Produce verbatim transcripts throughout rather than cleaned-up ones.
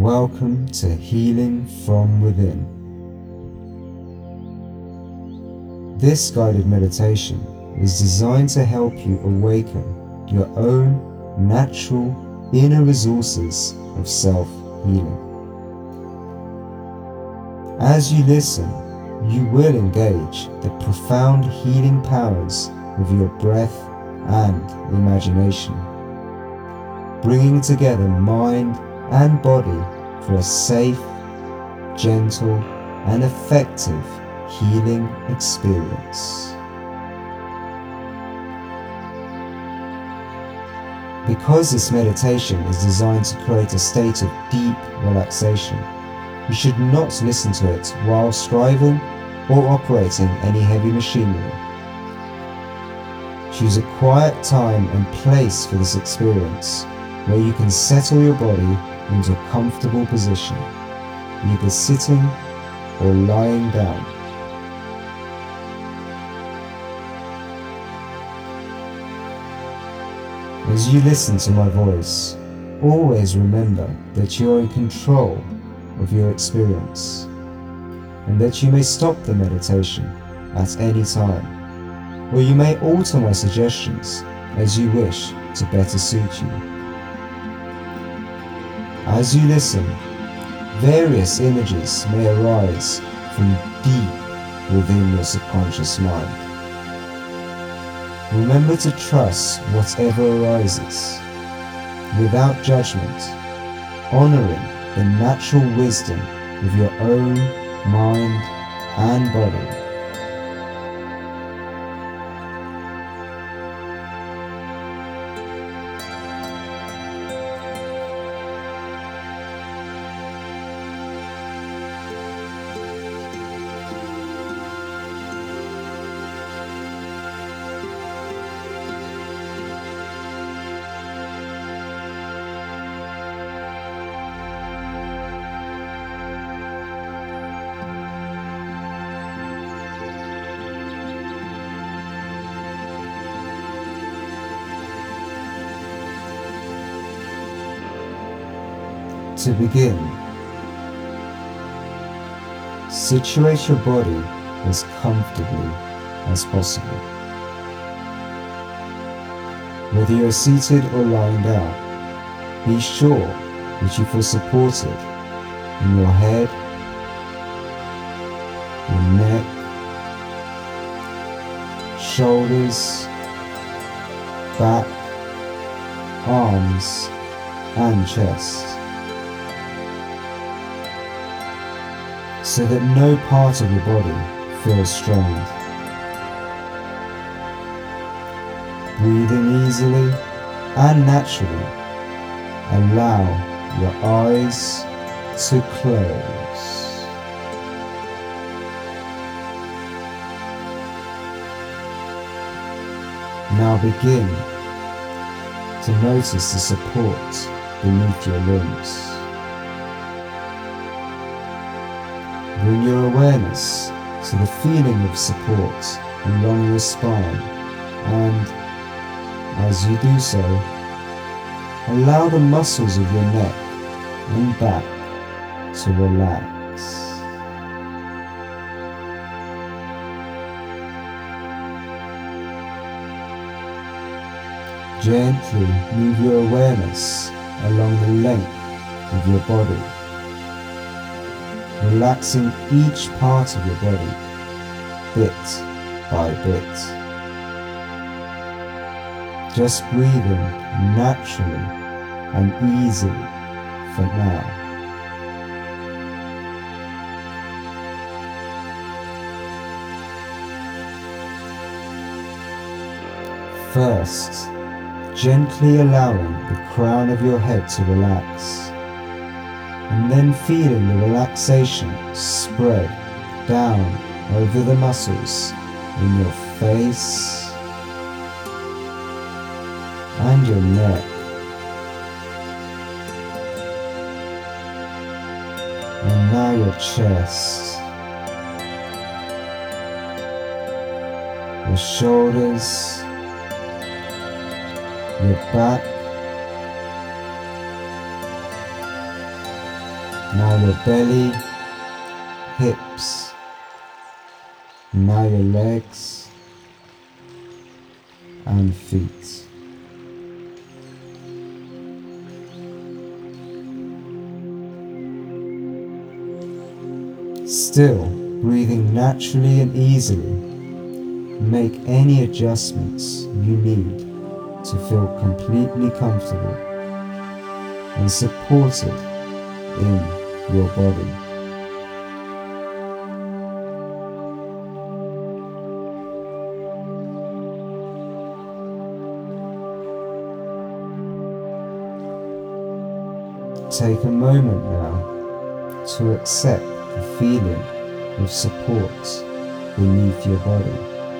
welcome to Healing from Within. This guided meditation is designed to help you awaken your own natural inner resources of self-healing. As you listen, you will engage the profound healing powers of your breath and imagination, bringing together mind and body for a safe, gentle, and effective healing experience. Because this meditation is designed to create a state of deep relaxation, you should not listen to it while striving or operating any heavy machinery. Choose a quiet time and place for this experience where you can settle your body into a comfortable position, either sitting or lying down. As you listen to my voice, always remember that you are in control of your experience and that you may stop the meditation at any time, or you may alter my suggestions as you wish to better suit you. As you listen, various images may arise from deep within your subconscious mind. Remember to trust whatever arises, without judgment, honoring the natural wisdom of your own mind and body. To begin, situate your body as comfortably as possible. Whether you are seated or lying down, be sure that you feel supported in your head, your neck, shoulders, back, arms, and chest, so that no part of your body feels strained. Breathing easily and naturally, allow your eyes to close. Now begin to notice the support beneath your limbs. Bring your awareness to the feeling of support along your spine, and as you do so, allow the muscles of your neck and back to relax. Gently move your awareness along the length of your body, relaxing each part of your body, bit by bit. Just breathing naturally and easily for now. First, gently allowing the crown of your head to relax, and then feeling the relaxation spread down over the muscles in your face and your neck, and now your chest, your shoulders, your back, Now your belly, hips, now your legs and feet. Still breathing naturally and easily, make any adjustments you need to feel completely comfortable and supported in your body. Take a moment now to accept the feeling of support beneath your body,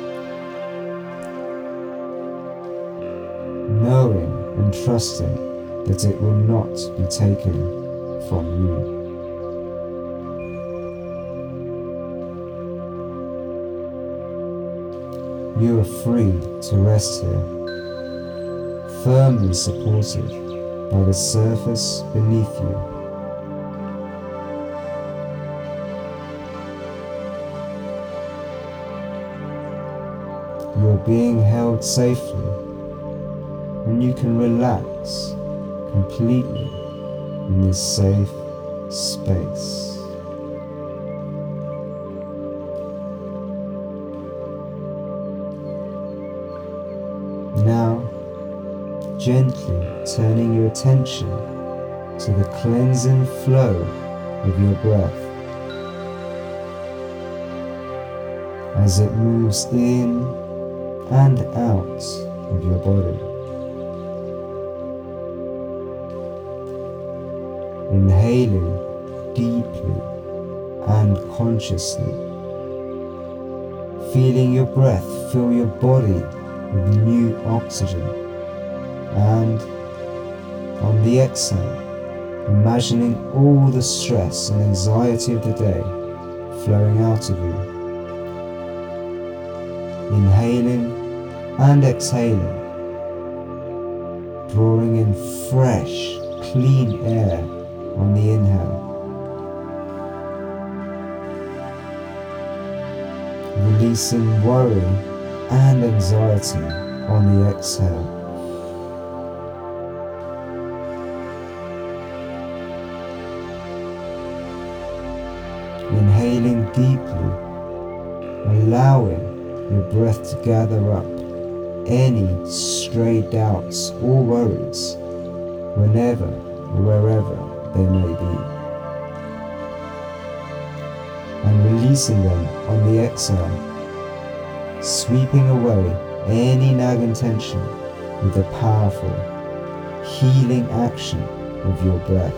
knowing and trusting that it will not be taken from you. You are free to rest here, firmly supported by the surface beneath you. You are being held safely, and you can relax completely in this safe space. Now, gently turning your attention to the cleansing flow of your breath as it moves in and out of your body. Inhaling deeply and consciously, feeling your breath fill your body with new oxygen, and on the exhale, imagining all the stress and anxiety of the day flowing out of you. Inhaling and exhaling, drawing in fresh, clean air on the inhale, releasing worry and anxiety on the exhale. Inhaling deeply, allowing your breath to gather up any stray doubts or worries whenever or wherever they may be, and releasing them on the exhale, sweeping away any nagging tension with the powerful, healing action of your breath.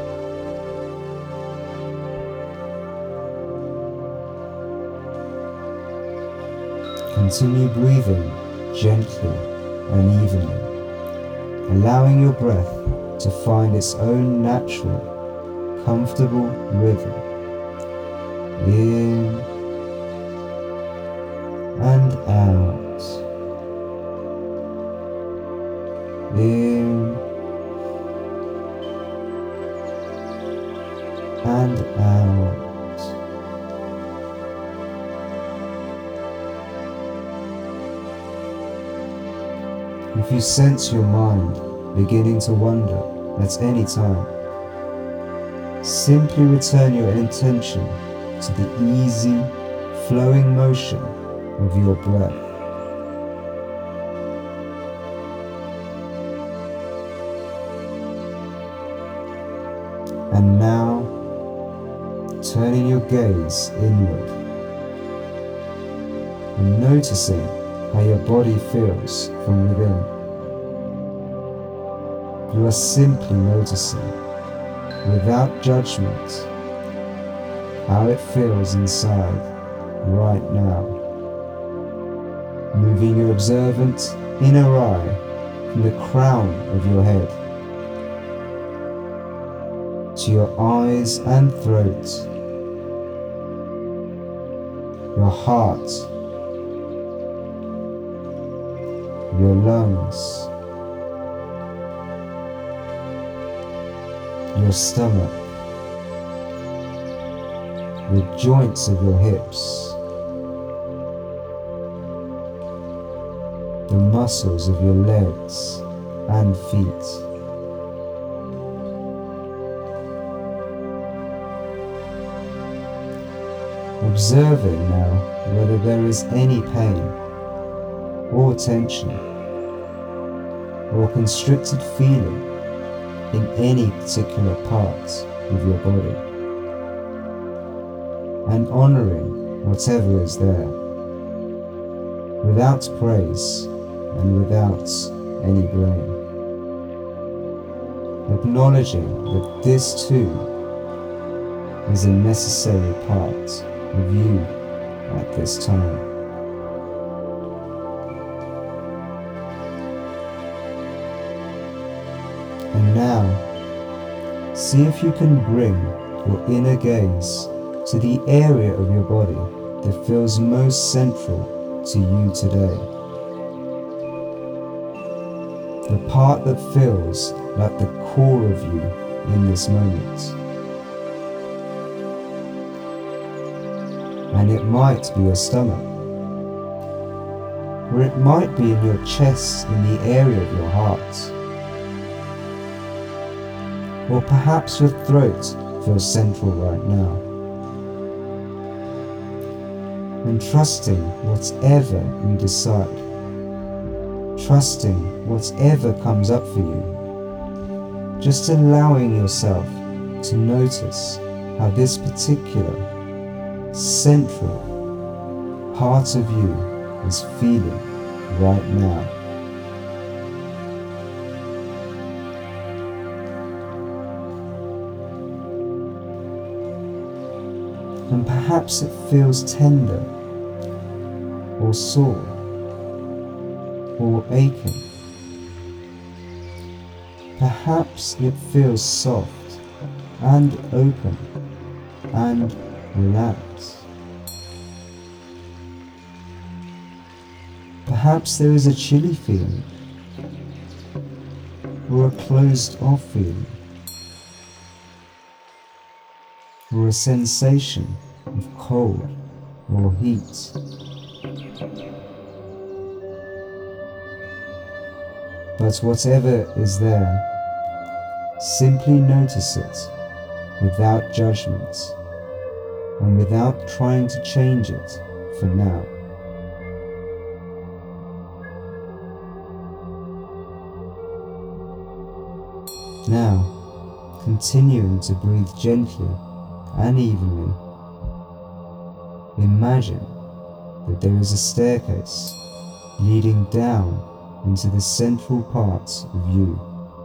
Continue breathing gently and evenly, allowing your breath to find its own natural, comfortable rhythm. In and out. In and out. If you sense your mind beginning to wander at any time, simply return your attention to the easy, flowing motion of your breath. And now, turning your gaze inward and noticing how your body feels from within. You are simply noticing, without judgment, how it feels inside right now, moving your observant inner eye from the crown of your head to your eyes and throat, your heart, your lungs, your stomach, the joints of your hips, the muscles of your legs and feet. Observing now whether there is any pain or tension or constricted feeling in any particular part of your body, and honouring whatever is there, without praise and without any blame. Acknowledging that this too is a necessary part of you at this time. And now, see if you can bring your inner gaze to the area of your body that feels most central to you today. The part that feels like the core of you in this moment. And it might be your stomach, or it might be in your chest in the area of your heart, or perhaps your throat feels central right now. And trusting whatever you decide, trusting whatever comes up for you, just allowing yourself to notice how this particular central part of you is feeling right now. And perhaps it feels tender or sore or aching. Perhaps it feels soft and open and relax. Perhaps there is a chilly feeling or a closed off feeling or a sensation of cold or heat. But whatever is there, simply notice it without judgment and without trying to change it for now. Now, continuing to breathe gently and evenly, imagine that there is a staircase leading down into the central part of you.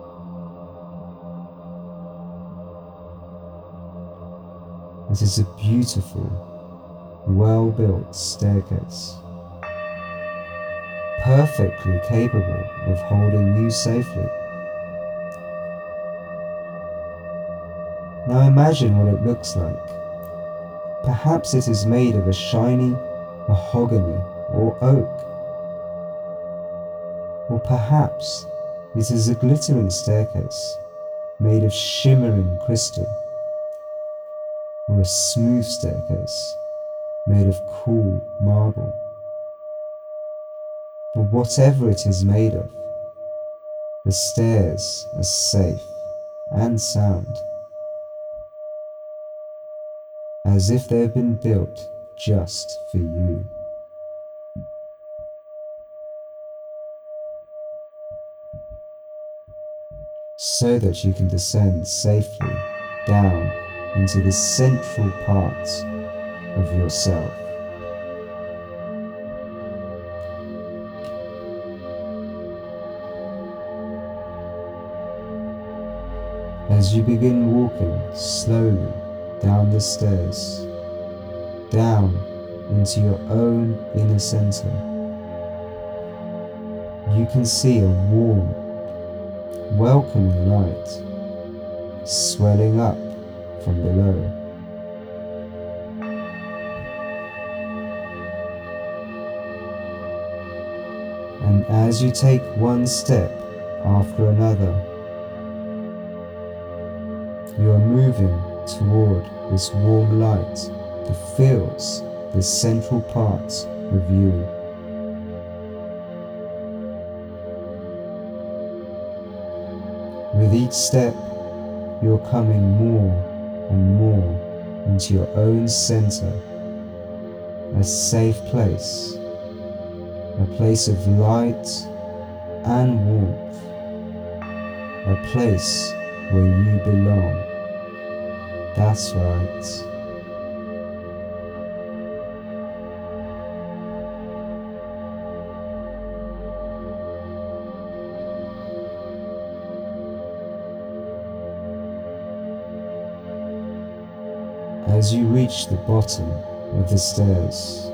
It is a beautiful, well-built staircase, perfectly capable of holding you safely. Now imagine what it looks like. Perhaps it is made of a shiny mahogany or oak. Or perhaps it is a glittering staircase made of shimmering crystal. Or a smooth staircase made of cool marble. But whatever it is made of, the stairs are safe and sound, as if they have been built just for you. So that you can descend safely down into the central part of yourself. As you begin walking slowly down the stairs, down into your own inner center, you can see a warm, welcoming light swelling up from below. And as you take one step after another, you are moving toward this warm light that fills the central part of you. With each step, you're coming more and more into your own center, a safe place, a place of light and warmth, a place where you belong. That's right. As you reach the bottom of the stairs,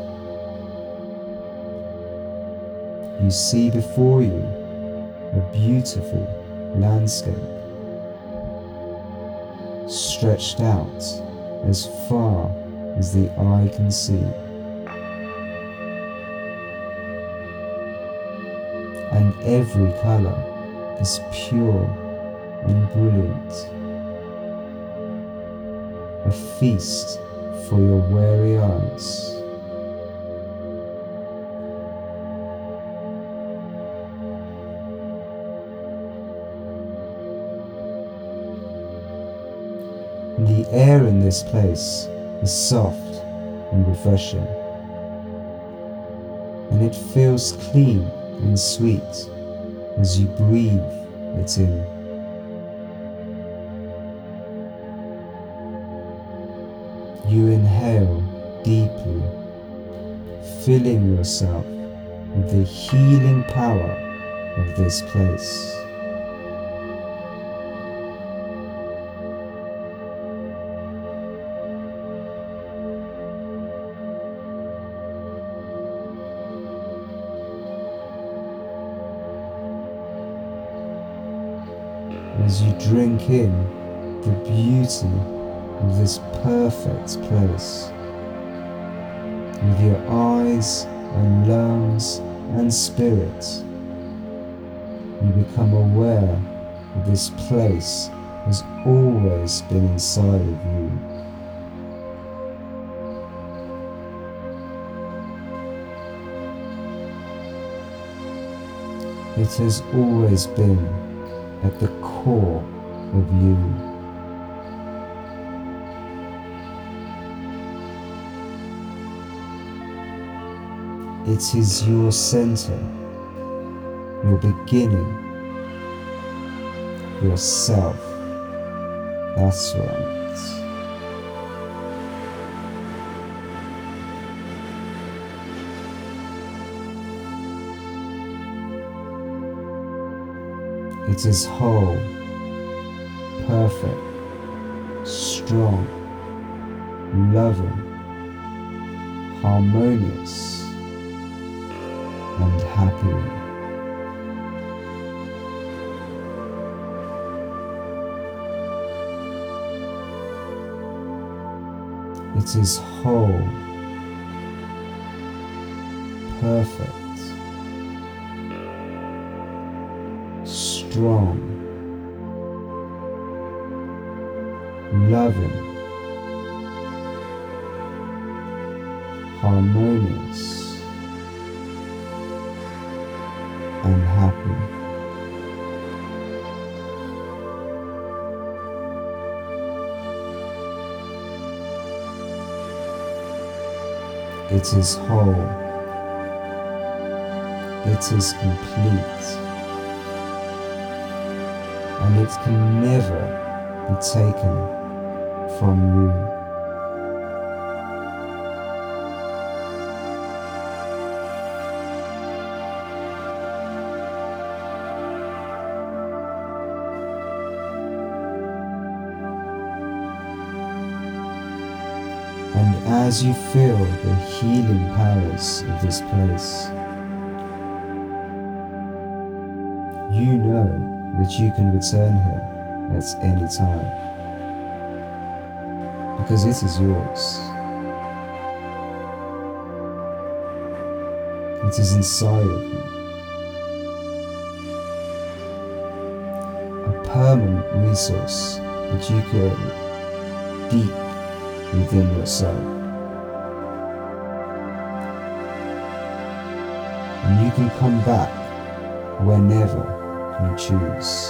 you see before you a beautiful landscape stretched out as far as the eye can see. And every color is pure and brilliant. A feast for your weary eyes. The air in this place is soft and refreshing, and it feels clean and sweet as you breathe it in. You inhale deeply, filling yourself with the healing power of this place. As you drink in the beauty of this perfect place, with your eyes and lungs and spirit, you become aware that this place has always been inside of you. It has always been at the core of you. It is your center, your beginning, yourself. That's right. It is whole, perfect, strong, loving, harmonious, and happy. It is whole, perfect, strong, loving, harmonious, and happy. It is whole. It is complete. And it can never be taken from you. And as you feel the healing powers of this place, you know that you can return here at any time, because it is yours. It is inside of you, a permanent resource that you carry deep within yourself. can come back whenever you choose.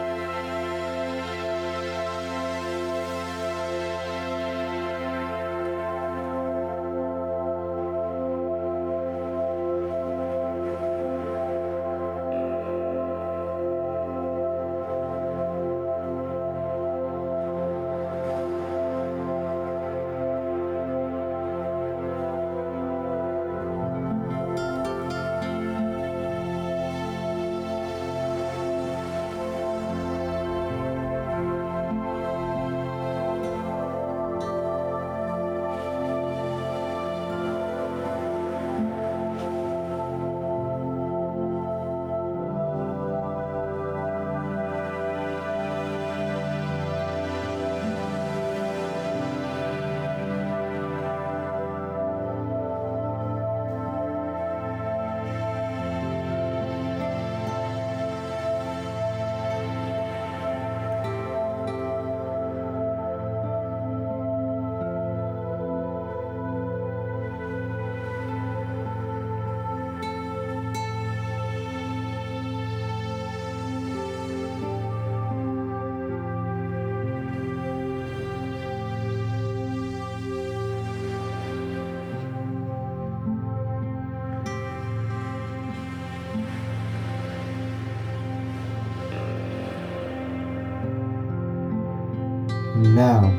And now,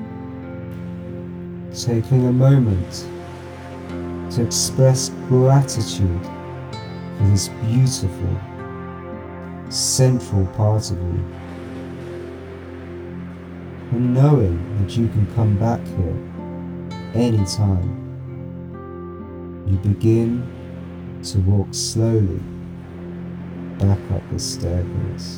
taking a moment to express gratitude for this beautiful, central part of you, and knowing that you can come back here anytime, you begin to walk slowly back up the staircase.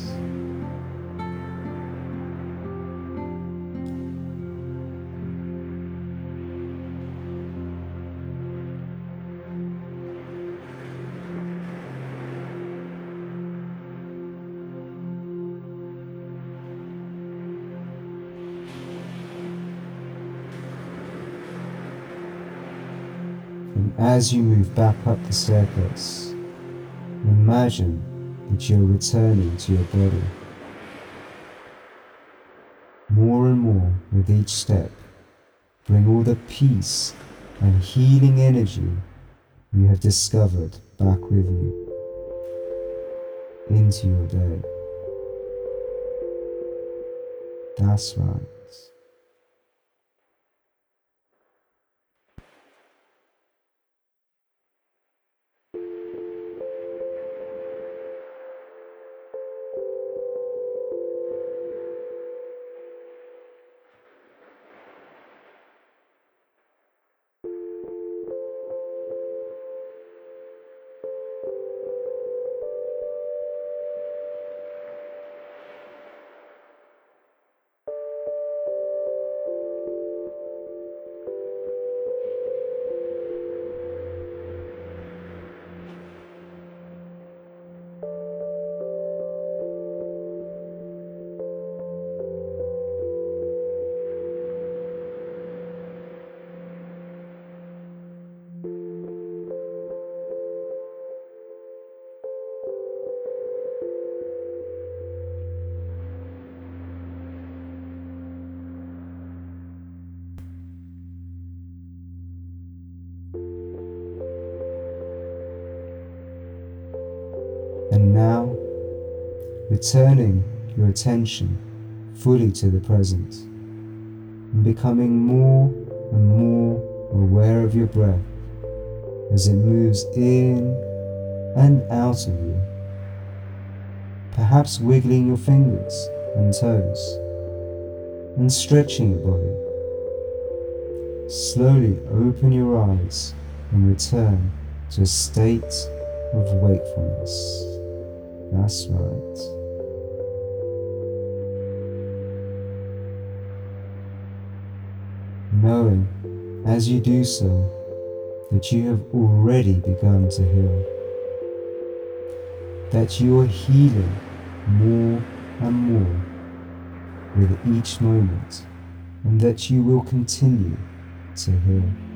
And as you move back up the staircase, imagine that you're returning to your body. More and more with each step, bring all the peace and healing energy you have discovered back with you into your day. That's right. And now, returning your attention fully to the present and becoming more and more aware of your breath as it moves in and out of you, perhaps wiggling your fingers and toes and stretching your body. Slowly open your eyes and return to a state of wakefulness. That's right. Knowing, as you do so, that you have already begun to heal, that you are healing more and more with each moment, and that you will continue to heal.